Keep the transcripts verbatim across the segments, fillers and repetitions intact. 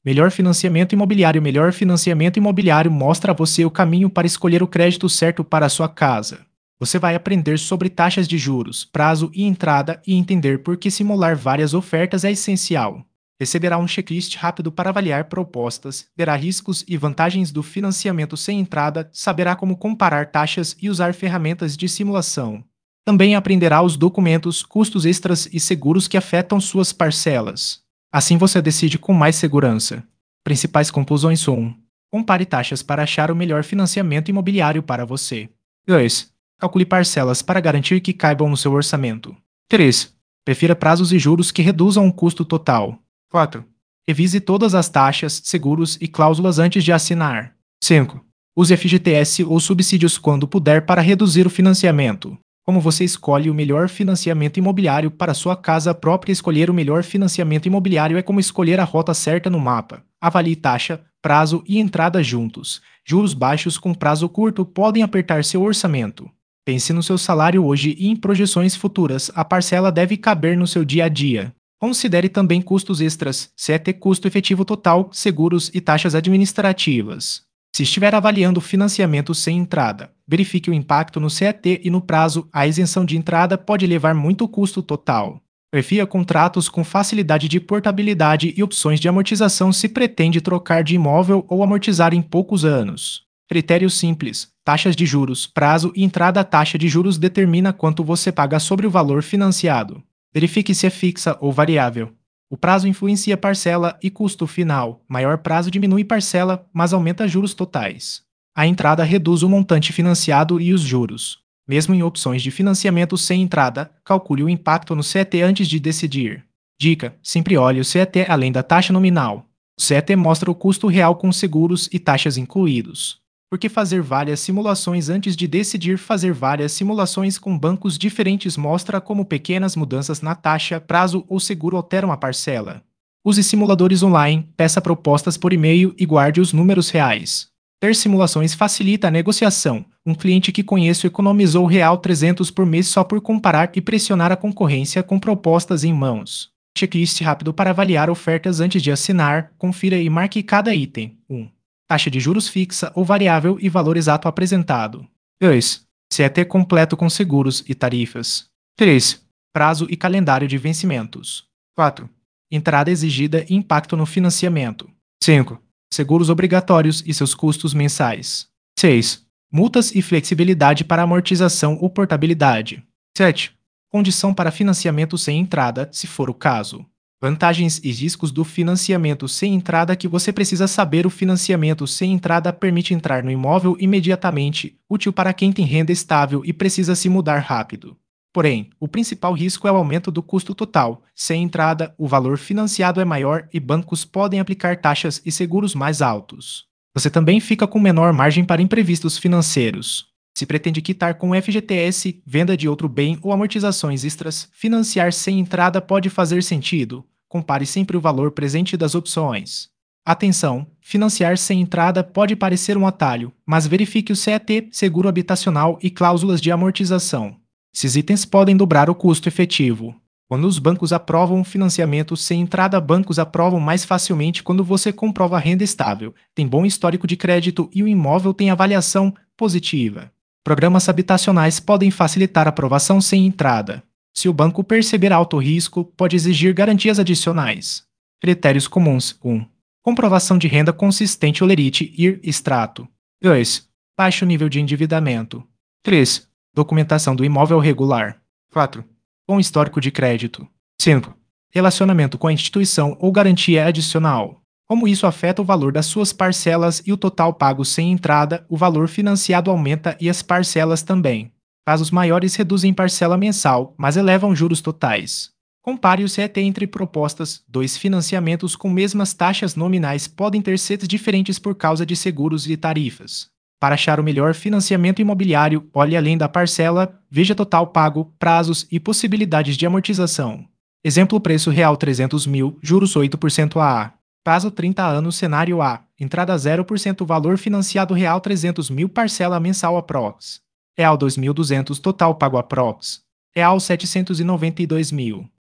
Melhor financiamento imobiliário. Melhor financiamento imobiliário mostra a você o caminho para escolher o crédito certo para a sua casa. Você vai aprender sobre taxas de juros, prazo e entrada e entender por que simular várias ofertas é essencial. Receberá um checklist rápido para avaliar propostas, verá riscos e vantagens do financiamento sem entrada, saberá como comparar taxas e usar ferramentas de simulação. Também aprenderá os documentos, custos extras e seguros que afetam suas parcelas. Assim você decide com mais segurança. Principais conclusões: um. Compare taxas para achar o melhor financiamento imobiliário para você. dois. Calcule parcelas para garantir que caibam no seu orçamento. três. Prefira prazos e juros que reduzam o custo total. quatro. Revise todas as taxas, seguros e cláusulas antes de assinar. cinco. Use F G T S ou subsídios quando puder para reduzir o financiamento. Como você escolhe o melhor financiamento imobiliário para sua casa própria? Escolher o melhor financiamento imobiliário é como escolher a rota certa no mapa. Avalie taxa, prazo e entrada juntos. Juros baixos com prazo curto podem apertar seu orçamento. Pense no seu salário hoje e em projeções futuras. A parcela deve caber no seu dia a dia. Considere também custos extras, C E T, custo efetivo total, seguros e taxas administrativas. Se estiver avaliando financiamento sem entrada, verifique o impacto no C E T e no prazo. A isenção de entrada pode levar muito custo total. Prefira contratos com facilidade de portabilidade e opções de amortização se pretende trocar de imóvel ou amortizar em poucos anos. Critérios simples: taxas de juros, prazo e entrada. A taxa de juros determina quanto você paga sobre o valor financiado. Verifique se é fixa ou variável. O prazo influencia parcela e custo final. Maior prazo diminui parcela, mas aumenta juros totais. A entrada reduz o montante financiado e os juros. Mesmo em opções de financiamento sem entrada, calcule o impacto no C E T antes de decidir. Dica: sempre olhe o C E T além da taxa nominal. O C E T mostra o custo real com seguros e taxas incluídos. Por que fazer várias simulações antes de decidir? Fazer várias simulações com bancos diferentes mostra como pequenas mudanças na taxa, prazo ou seguro alteram a parcela. Use simuladores online, peça propostas por e-mail e guarde os números reais. Ter simulações facilita a negociação. Um cliente que conheço economizou real trezentos por mês só por comparar e pressionar a concorrência com propostas em mãos. Checklist rápido para avaliar ofertas antes de assinar. Confira e marque cada item. um. Taxa de juros fixa ou variável e valor exato apresentado. dois. C E T completo com seguros e tarifas. três. Prazo e calendário de vencimentos. quatro. Entrada exigida e impacto no financiamento. cinco. Seguros obrigatórios e seus custos mensais. seis. Multas e flexibilidade para amortização ou portabilidade. sete. Condição para financiamento sem entrada, se for o caso. Vantagens e riscos do financiamento sem entrada que você precisa saber. O financiamento sem entrada permite entrar no imóvel imediatamente, útil para quem tem renda estável e precisa se mudar rápido. Porém, o principal risco é o aumento do custo total. Sem entrada, o valor financiado é maior e bancos podem aplicar taxas e seguros mais altos. Você também fica com menor margem para imprevistos financeiros. Se pretende quitar com F G T S, venda de outro bem ou amortizações extras, financiar sem entrada pode fazer sentido. Compare sempre o valor presente das opções. Atenção! Financiar sem entrada pode parecer um atalho, mas verifique o C E T, seguro habitacional e cláusulas de amortização. Esses itens podem dobrar o custo efetivo. Quando os bancos aprovam um financiamento sem entrada, bancos aprovam mais facilmente quando você comprova a renda estável, tem bom histórico de crédito e o imóvel tem avaliação positiva. Programas habitacionais podem facilitar a aprovação sem entrada. Se o banco perceber alto risco, pode exigir garantias adicionais. Critérios comuns: um. Comprovação de renda consistente Olerite I R extrato. dois. Baixo nível de endividamento. três. Documentação do imóvel regular. quatro. Bom histórico de crédito. cinco. Relacionamento com a instituição ou garantia adicional. Como isso afeta o valor das suas parcelas e o total pago sem entrada, o valor financiado aumenta e as parcelas também. Casos maiores reduzem parcela mensal, mas elevam juros totais. Compare o C E T entre propostas. Dois financiamentos com mesmas taxas nominais podem ter C E Ts diferentes por causa de seguros e tarifas. Para achar o melhor financiamento imobiliário, olhe além da parcela, veja total pago, prazos e possibilidades de amortização. Exemplo: preço real trezentos mil, juros oito por cento A A. Prazo trinta anos, cenário A. Entrada zero por cento, valor financiado real trezentos mil, parcela mensal aprox. Real dois mil e duzentos, total pago aprox. Real setecentos e noventa e dois mil.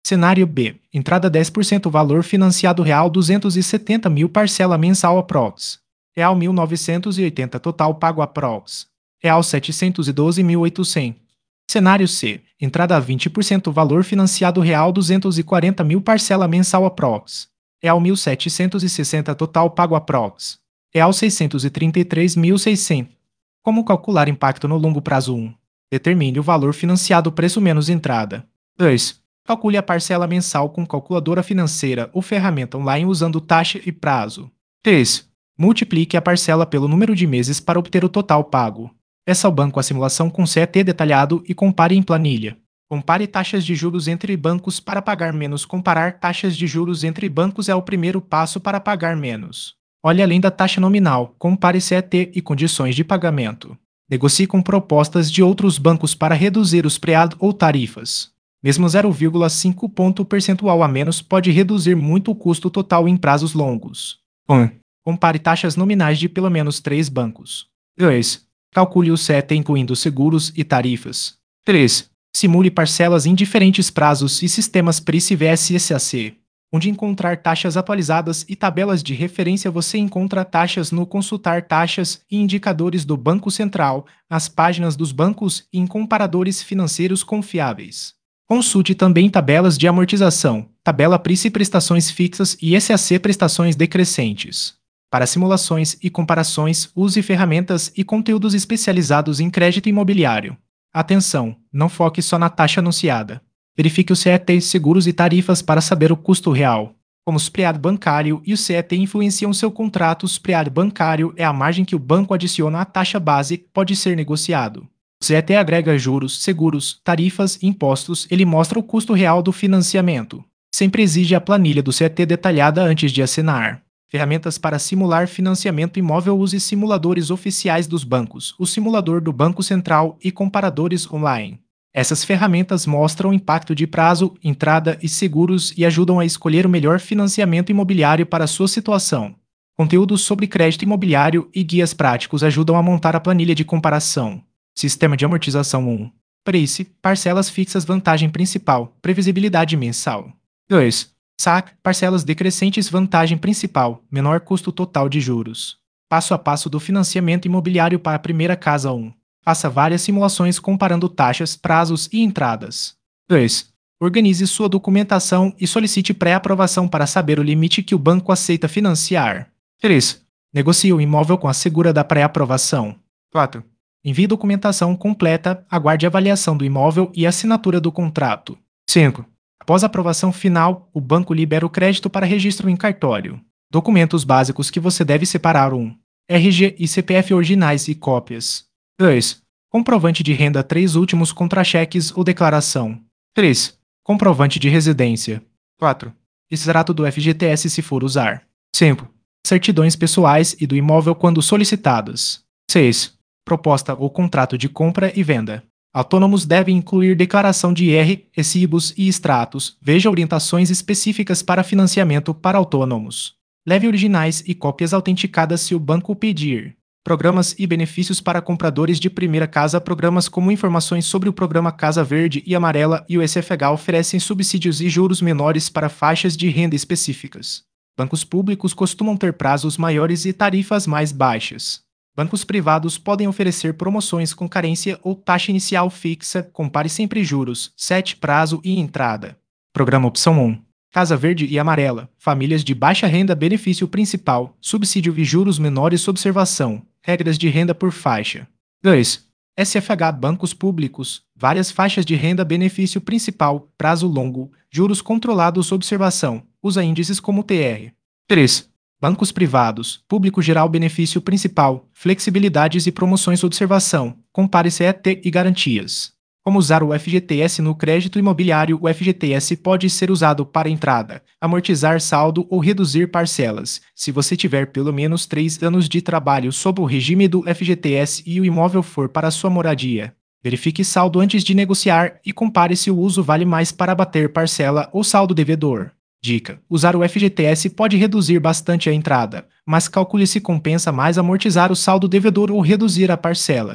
Cenário B. Entrada dez por cento valor financiado real duzentos e setenta mil parcela mensal aprox. Real mil novecentos e oitenta total pago aprox. Real setecentos e doze mil e oitocentos. Cenário C. Entrada vinte por cento valor financiado real duzentos e quarenta mil parcela mensal aprox. Real mil setecentos e sessenta total pago aprox. Real seiscentos e trinta e três mil e seiscentos. Como calcular impacto no longo prazo um? Determine o valor financiado preço menos entrada. dois. Calcule a parcela mensal com calculadora financeira ou ferramenta online usando taxa e prazo. três. Multiplique a parcela pelo número de meses para obter o total pago. Peça ao banco a simulação com C E T detalhado e compare em planilha. Compare taxas de juros entre bancos para pagar menos. Comparar taxas de juros entre bancos é o primeiro passo para pagar menos. Olhe além da taxa nominal, compare C E T e condições de pagamento. Negocie com propostas de outros bancos para reduzir os pread ou tarifas. Mesmo zero vírgula cinco ponto percentual a menos pode reduzir muito o custo total em prazos longos. um. Compare taxas nominais de pelo menos três bancos. dois. Calcule o C E T incluindo seguros e tarifas. três. Simule parcelas em diferentes prazos e sistemas Price vs S A C. Onde encontrar taxas atualizadas e tabelas de referência você encontra taxas no Consultar Taxas e Indicadores do Banco Central, nas páginas dos bancos e em comparadores financeiros confiáveis. Consulte também tabelas de amortização, tabela Price prestações fixas e S A C prestações decrescentes. Para simulações e comparações, use ferramentas e conteúdos especializados em crédito imobiliário. Atenção, não foque só na taxa anunciada. Verifique o C E T, seguros e tarifas para saber o custo real. Como o spread bancário e o C E T influenciam seu contrato, o spread bancário é a margem que o banco adiciona à taxa base que pode ser negociado. O C E T agrega juros, seguros, tarifas e impostos, ele mostra o custo real do financiamento. Sempre exige a planilha do C E T detalhada antes de assinar. Ferramentas para simular financiamento imóvel. Use simuladores oficiais dos bancos, o simulador do Banco Central e comparadores online. Essas ferramentas mostram o impacto de prazo, entrada e seguros e ajudam a escolher o melhor financiamento imobiliário para a sua situação. Conteúdos sobre crédito imobiliário e guias práticos ajudam a montar a planilha de comparação. Sistema de amortização um. Price, parcelas fixas, vantagem principal, previsibilidade mensal. dois. S A C, parcelas decrescentes, vantagem principal, menor custo total de juros. Passo a passo do financiamento imobiliário para a primeira casa um. Faça várias simulações comparando taxas, prazos e entradas. dois. Organize sua documentação e solicite pré-aprovação para saber o limite que o banco aceita financiar. três. Negocie o imóvel com a segura da pré-aprovação. quatro. Envie documentação completa, aguarde a avaliação do imóvel e assinatura do contrato. cinco. Após a aprovação final, o banco libera o crédito para registro em cartório. Documentos básicos que você deve separar um. R G e C P F originais e cópias. dois. Comprovante de renda três últimos contra-cheques ou declaração. três. Comprovante de residência. quatro. Extrato do F G T S se for usar. cinco. Certidões pessoais e do imóvel quando solicitadas. seis. Proposta ou contrato de compra e venda. Autônomos devem incluir declaração de I R, recibos e extratos. Veja orientações específicas para financiamento para autônomos. Leve originais e cópias autenticadas se o banco pedir. Programas e benefícios para compradores de primeira casa. Programas como informações sobre o programa Casa Verde e Amarela e o S F H oferecem subsídios e juros menores para faixas de renda específicas. Bancos públicos costumam ter prazos maiores e tarifas mais baixas. Bancos privados podem oferecer promoções com carência ou taxa inicial fixa. Compare sempre juros, sete prazo e entrada. Programa Opção um. Casa Verde e Amarela. Famílias de baixa renda. Benefício principal. Subsídio e juros menores. Observação. Regras de renda por faixa. dois. S F H Bancos públicos. Várias faixas de renda. Benefício principal. Prazo longo. Juros controlados. Observação. Usa índices como T R. três. Bancos privados, público geral, benefício principal, flexibilidades e promoções. Observação, compare C E T e garantias. Como usar o F G T S no crédito imobiliário? O F G T S pode ser usado para entrada, amortizar saldo ou reduzir parcelas, se você tiver pelo menos três anos de trabalho sob o regime do F G T S e o imóvel for para sua moradia. Verifique saldo antes de negociar e compare se o uso vale mais para abater parcela ou saldo devedor. Dica: usar o F G T S pode reduzir bastante a entrada, mas calcule se compensa mais amortizar o saldo devedor ou reduzir a parcela.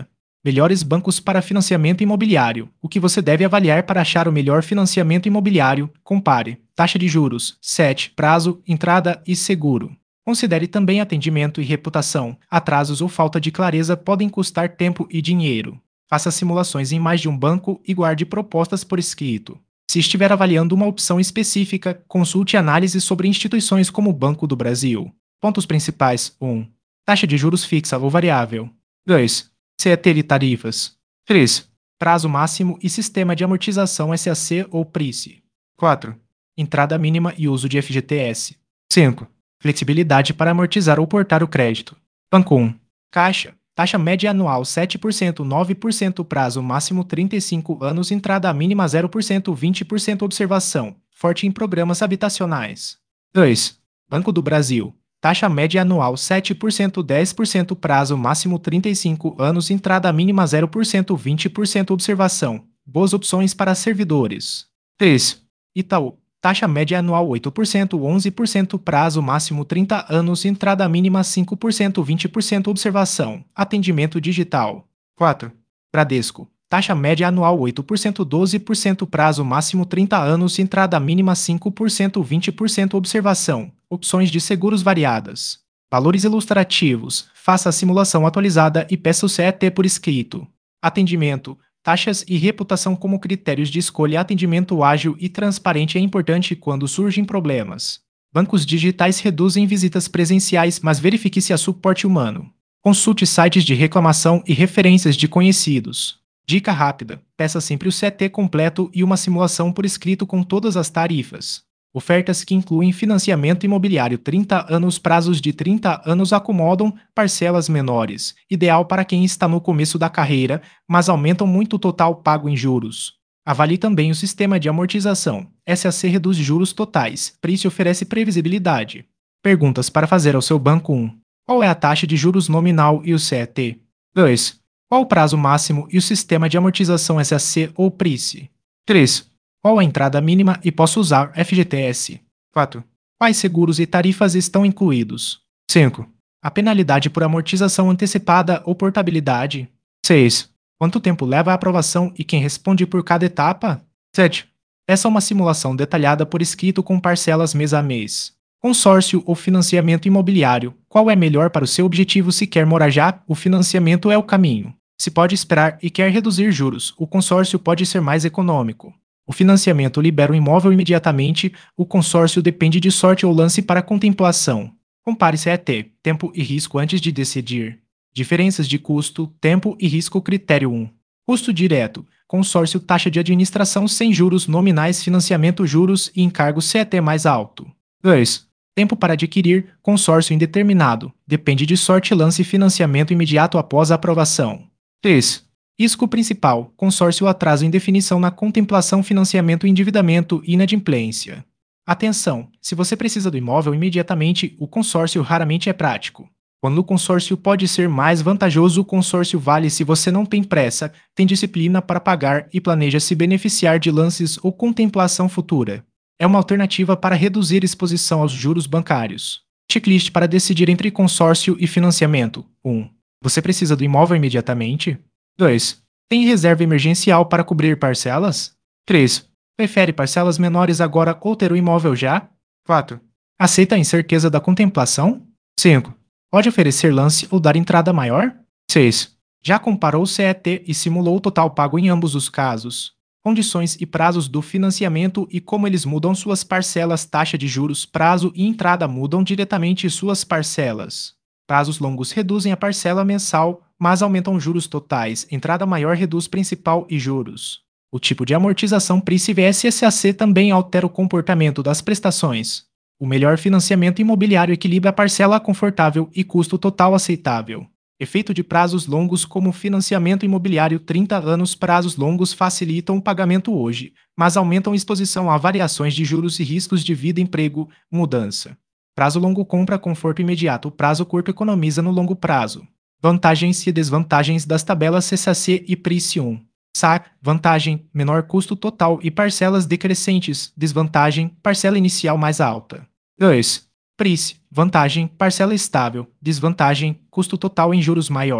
Melhores bancos para financiamento imobiliário. O que você deve avaliar para achar o melhor financiamento imobiliário? Compare. Taxa de juros, sete, prazo, entrada e seguro. Considere também atendimento e reputação. Atrasos ou falta de clareza podem custar tempo e dinheiro. Faça simulações em mais de um banco e guarde propostas por escrito. Se estiver avaliando uma opção específica, consulte análises sobre instituições como o Banco do Brasil. Pontos principais: um. Taxa de juros fixa ou variável. dois. C E T e tarifas. três. Prazo máximo e sistema de amortização S A C ou P R I C. quatro. Entrada mínima e uso de F G T S. cinco. Flexibilidade para amortizar ou portar o crédito. Banco um. Caixa. Taxa média anual sete por cento, nove por cento prazo máximo trinta e cinco anos, entrada mínima zero por cento, vinte por cento observação. Forte em programas habitacionais. dois. Banco do Brasil. Taxa média anual sete por cento, dez por cento prazo máximo trinta e cinco anos, entrada mínima zero por cento, vinte por cento observação. Boas opções para servidores. três. Itaú. Taxa média anual oito por cento, onze por cento prazo máximo trinta anos, entrada mínima cinco por cento, vinte por cento observação. Atendimento digital. quatro. Bradesco. Taxa média anual oito por cento, doze por cento prazo máximo trinta anos, entrada mínima cinco por cento, vinte por cento observação. Opções de seguros variadas. Valores ilustrativos. Faça a simulação atualizada e peça o C E T por escrito. Atendimento. Taxas e reputação como critérios de escolha. Atendimento ágil e transparente é importante quando surgem problemas. Bancos digitais reduzem visitas presenciais, mas verifique se há suporte humano. Consulte sites de reclamação e referências de conhecidos. Dica rápida: peça sempre o C E T completo e uma simulação por escrito com todas as tarifas. Ofertas que incluem financiamento imobiliário trinta anos, prazos de trinta anos acomodam parcelas menores, ideal para quem está no começo da carreira, mas aumentam muito o total pago em juros. Avalie também o sistema de amortização. S A C reduz juros totais, P R I C oferece previsibilidade. Perguntas para fazer ao seu banco: um. Qual é a taxa de juros nominal e o C E T? dois. Qual o prazo máximo e o sistema de amortização S A C ou P R I C? três. Qual a entrada mínima e posso usar F G T S? quatro. Quais seguros e tarifas estão incluídos? cinco. A penalidade por amortização antecipada ou portabilidade? seis. Quanto tempo leva a aprovação e quem responde por cada etapa? sete. Peça uma simulação detalhada por escrito com parcelas mês a mês. Consórcio ou financiamento imobiliário. Qual é melhor para o seu objetivo? Se quer morar já, o financiamento é o caminho. Se pode esperar e quer reduzir juros, o consórcio pode ser mais econômico. O financiamento libera o imóvel imediatamente, o consórcio depende de sorte ou lance para contemplação. Compare C E T, tempo e risco antes de decidir. Diferenças de custo, tempo e risco. Critério um. Custo direto. Consórcio, taxa de administração sem juros nominais, financiamento, juros e encargos. C E T mais alto. dois. Tempo para adquirir. Consórcio indeterminado. Depende de sorte, lance, financiamento imediato após a aprovação. três. Risco principal. Consórcio, atraso, indefinição na contemplação, financiamento, endividamento e inadimplência. Atenção! Se você precisa do imóvel imediatamente, o consórcio raramente é prático. Quando o consórcio pode ser mais vantajoso, o consórcio vale se você não tem pressa, tem disciplina para pagar e planeja se beneficiar de lances ou contemplação futura. É uma alternativa para reduzir exposição aos juros bancários. Checklist para decidir entre consórcio e financiamento. um. Você precisa do imóvel imediatamente? dois. Tem reserva emergencial para cobrir parcelas? três. Prefere parcelas menores agora ou ter o imóvel já? quatro. Aceita a incerteza da contemplação? cinco. Pode oferecer lance ou dar entrada maior? seis. Já comparou o C E T e simulou o total pago em ambos os casos? Condições e prazos do financiamento e como eles mudam suas parcelas. Taxa de juros, prazo e entrada mudam diretamente suas parcelas. Prazos longos reduzem a parcela mensal, mas aumentam juros totais. Entrada maior reduz principal e juros. O tipo de amortização P R I C vs S A C também altera o comportamento das prestações. O melhor financiamento imobiliário equilibra a parcela confortável e custo total aceitável. Efeito de prazos longos como financiamento imobiliário trinta anos. Prazos longos facilitam o pagamento hoje, mas aumentam exposição a variações de juros e riscos de vida, emprego, mudança. Prazo longo compra conforto imediato. Prazo curto economiza no longo prazo. Vantagens e desvantagens das tabelas S A C e P R I C um. S A C, vantagem, menor custo total e parcelas decrescentes. Desvantagem, parcela inicial mais alta. dois. P R I C, vantagem, parcela estável. Desvantagem, custo total em juros maior.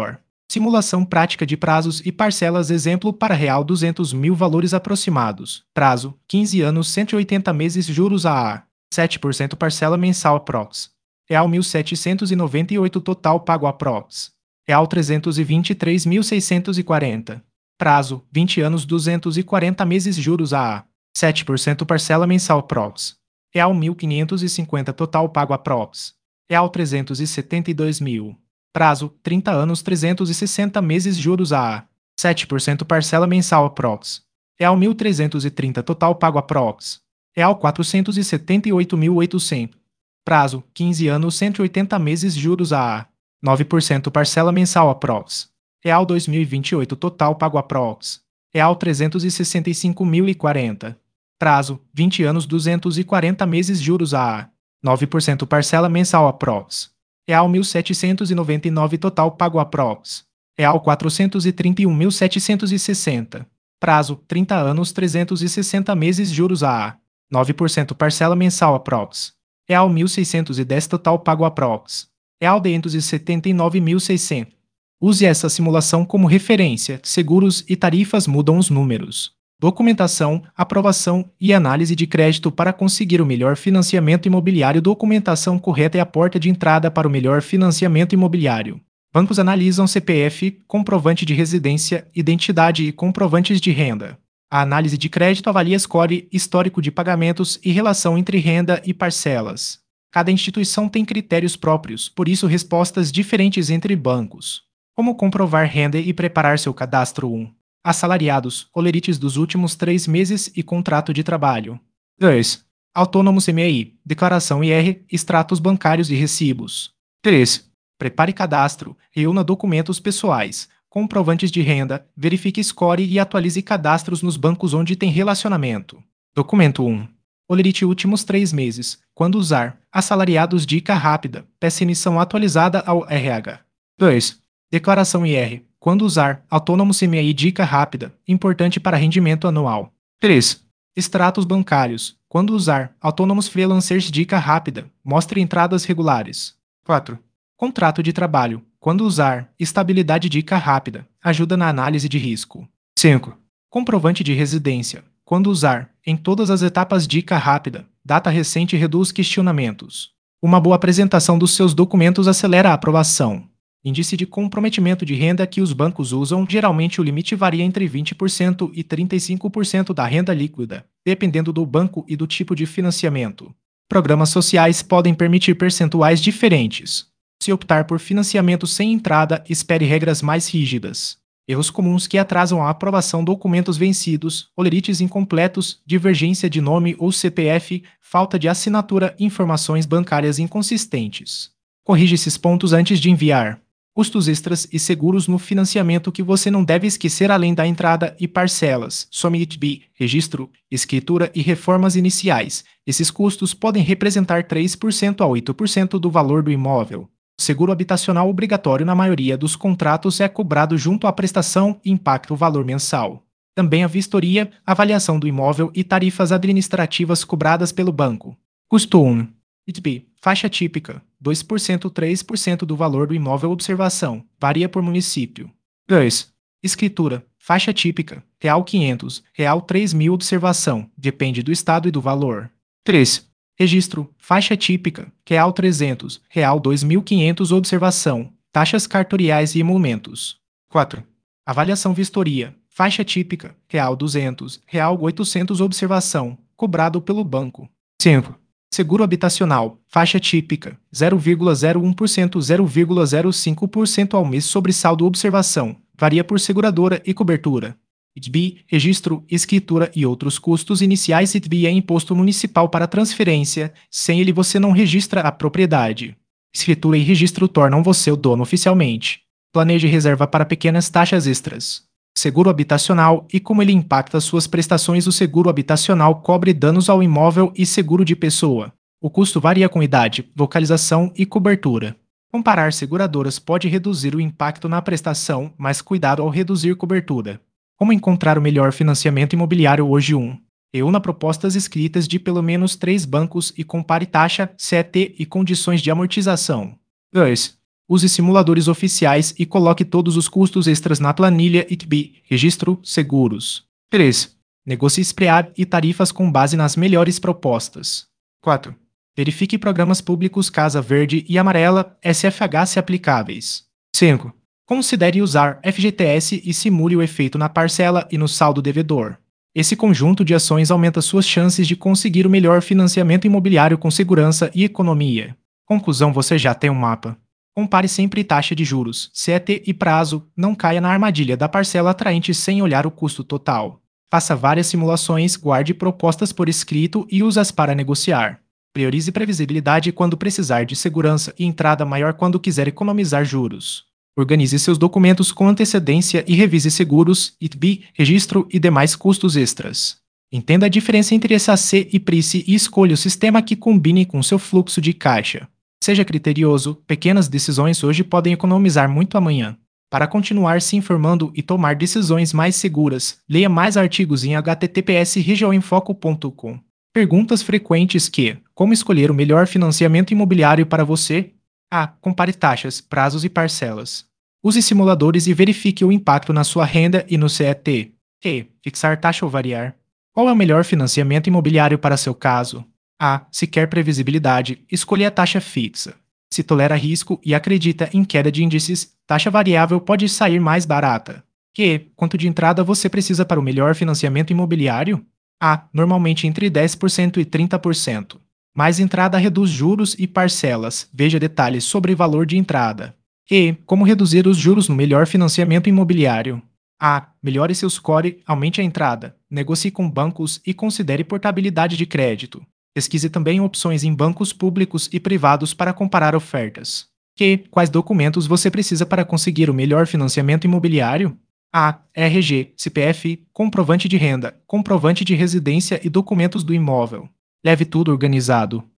Simulação prática de prazos e parcelas. Exemplo para real duzentos mil valores aproximados. Prazo: quinze anos, cento e oitenta meses, juros A A. sete por cento parcela mensal aprox. Real mil setecentos e noventa e oito total pago aprox. Real trezentos e vinte e três mil seiscentos e quarenta. Prazo: vinte anos, duzentos e quarenta meses, juros A A. sete por cento parcela mensal aprox. Real mil quinhentos e cinquenta total pago aprox. Real trezentos e setenta e dois mil. Prazo: trinta anos, trezentos e sessenta meses, juros A A. sete por cento parcela mensal aprox. Real mil trezentos e trinta total pago aprox. Real quatrocentos e setenta e oito mil e oitocentos. Prazo: quinze anos, cento e oitenta meses, juros A A. nove por cento parcela mensal aprox. Real dois mil e vinte e oito total pago aprox. Real trezentos e sessenta e cinco mil e quarenta. Prazo: vinte anos, duzentos e quarenta meses, juros A A. nove por cento parcela mensal aprox. Real mil setecentos e noventa e nove total pago aprox. Real quatrocentos e trinta e um mil setecentos e sessenta. Prazo: trinta anos, trezentos e sessenta meses, juros A A. nove por cento parcela mensal aprox. Real mil seiscentos e dez total pago aprox. Real duzentos e setenta e nove mil e seiscentos. Use essa simulação como referência. Seguros e tarifas mudam os números. Documentação, aprovação e análise de crédito para conseguir o melhor financiamento imobiliário. Documentação correta é a porta de entrada para o melhor financiamento imobiliário. Bancos analisam C P F, comprovante de residência, identidade e comprovantes de renda. A análise de crédito avalia score, histórico de pagamentos e relação entre renda e parcelas. Cada instituição tem critérios próprios, por isso respostas diferentes entre bancos. Como comprovar renda e preparar seu cadastro. um. Assalariados, olerites dos últimos três meses e contrato de trabalho. dois. Autônomos M E I, declaração I R, extratos bancários e recibos. três. Prepare cadastro, reúna documentos pessoais, comprovantes de renda, verifique score e atualize cadastros nos bancos onde tem relacionamento. Documento um. Olerite últimos três meses. Quando usar. Assalariados, dica rápida. Peça emissão atualizada ao R H. dois. Declaração I R. Quando usar. Autônomo C M I, dica rápida. Importante para rendimento anual. três. Extratos bancários. Quando usar. Autônomos freelancers, dica rápida. Mostre entradas regulares. quatro. Contrato de trabalho. Quando usar. Estabilidade, dica rápida. Ajuda na análise de risco. cinco. Comprovante de residência. Quando usar. Em todas as etapas, dica rápida. Data recente reduz questionamentos. Uma boa apresentação dos seus documentos acelera a aprovação. Índice de comprometimento de renda que os bancos usam. Geralmente o limite varia entre vinte por cento e trinta e cinco por cento da renda líquida, dependendo do banco e do tipo de financiamento. Programas sociais podem permitir percentuais diferentes. Se optar por financiamento sem entrada, espere regras mais rígidas. Erros comuns que atrasam a aprovação: documentos vencidos, olerites incompletos, divergência de nome ou C P F, falta de assinatura, informações bancárias inconsistentes. Corrija esses pontos antes de enviar. Custos extras e seguros no financiamento que você não deve esquecer além da entrada e parcelas. Some I T B, registro, escritura e reformas iniciais. Esses custos podem representar três por cento a oito por cento do valor do imóvel. O seguro habitacional obrigatório na maioria dos contratos é cobrado junto à prestação e impacta o valor mensal. Também a vistoria, avaliação do imóvel e tarifas administrativas cobradas pelo banco. Custo um. I T B, faixa típica, dois por cento a três por cento do valor do imóvel. Observação, varia por município. dois. Escritura, faixa típica, real quinhentos, real três mil. Observação, depende do estado e do valor. três. Registro, faixa típica, real trezentos, real dois mil e quinhentos. Observação, taxas cartoriais e emolumentos. quatro. Avaliação vistoria, faixa típica, real duzentos, real oitocentos. Observação, cobrado pelo banco. cinco. Seguro habitacional, faixa típica, zero vírgula zero um por cento a zero vírgula zero cinco por cento ao mês sobre saldo. Observação, varia por seguradora e cobertura. I T B, registro, escritura e outros custos iniciais. I T B é imposto municipal para transferência, sem ele você não registra a propriedade. Escritura e registro tornam você o dono oficialmente. Planeje reserva para pequenas taxas extras. Seguro habitacional e como ele impacta suas prestações. O seguro habitacional cobre danos ao imóvel e seguro de pessoa. O custo varia com idade, localização e cobertura. Comparar seguradoras pode reduzir o impacto na prestação, mas cuidado ao reduzir cobertura. Como encontrar o melhor financiamento imobiliário hoje? um. Reúna propostas escritas de pelo menos três bancos e compare taxa, C T e condições de amortização. dois. Use simuladores oficiais e coloque todos os custos extras na planilha I T B, Registro Seguros. três. Negocie spread e tarifas com base nas melhores propostas. quatro. Verifique programas públicos Casa Verde e Amarela S F H se aplicáveis. cinco. Considere usar F G T S e simule o efeito na parcela e no saldo devedor. Esse conjunto de ações aumenta suas chances de conseguir o melhor financiamento imobiliário com segurança e economia. Conclusão: você já tem um mapa. Compare sempre taxa de juros, C E T e prazo, não caia na armadilha da parcela atraente sem olhar o custo total. Faça várias simulações, guarde propostas por escrito e use-as para negociar. Priorize previsibilidade quando precisar de segurança e entrada maior quando quiser economizar juros. Organize seus documentos com antecedência e revise seguros, I T B, registro e demais custos extras. Entenda a diferença entre S A C e PRICE e escolha o sistema que combine com seu fluxo de caixa. Seja criterioso, pequenas decisões hoje podem economizar muito amanhã. Para continuar se informando e tomar decisões mais seguras, leia mais artigos em h t t p s regiãoinfoco ponto com. Perguntas frequentes que: como escolher o melhor financiamento imobiliário para você? A. Compare taxas, prazos e parcelas. Use simuladores e verifique o impacto na sua renda e no C E T. E. Fixar taxa ou variar. Qual é o melhor financiamento imobiliário para seu caso? A. Se quer previsibilidade, escolha a taxa fixa. Se tolera risco e acredita em queda de índices, taxa variável pode sair mais barata. Q. Quanto de entrada você precisa para o melhor financiamento imobiliário? A. Normalmente entre dez por cento e trinta por cento. Mais entrada reduz juros e parcelas. Veja detalhes sobre valor de entrada. E. Como reduzir os juros no melhor financiamento imobiliário? A. Melhore seu score, aumente a entrada, negocie com bancos e considere portabilidade de crédito. Pesquise também opções em bancos públicos e privados para comparar ofertas. Q. Quais documentos você precisa para conseguir o melhor financiamento imobiliário? A. R G, C P F, comprovante de renda, comprovante de residência e documentos do imóvel. Leve tudo organizado.